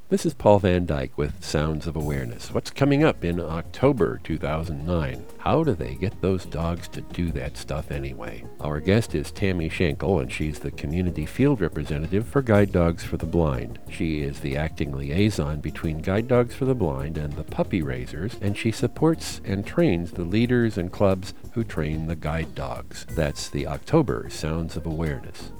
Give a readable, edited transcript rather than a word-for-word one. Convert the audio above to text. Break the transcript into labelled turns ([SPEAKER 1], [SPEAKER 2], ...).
[SPEAKER 1] This is Paul Van Dyke with Sounds of Awareness. What's coming up in October 2009? How do they get those dogs to do that stuff anyway? Our guest is Tammy Schenkel, and she's the Community Field Representative for Guide Dogs for the Blind. She is the acting liaison between Guide Dogs for the Blind and the puppy raisers, and she supports and trains the leaders and clubs who train the guide dogs. That's the October Sounds of Awareness.